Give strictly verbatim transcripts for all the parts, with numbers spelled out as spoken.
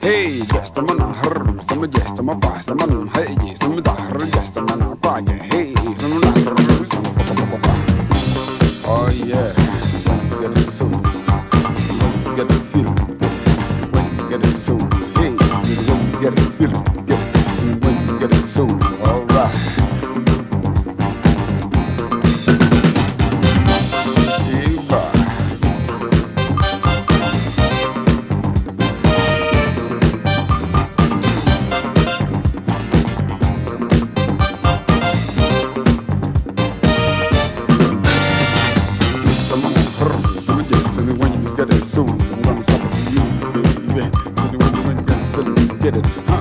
Hey, just a man, her, some just a mapa, some man, hey, some dahar, just a man, a quag, hey, some lahar, some papa. Oh, yeah, when you get it soon, when you get it feeling, when you get it soon, hey, when you get it feeling, get it, when you get it soon, alright. Soon, I'm gonna suck it to you, baby. So the way you when you get it, feeling, get it, huh?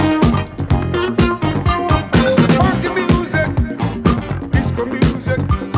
Music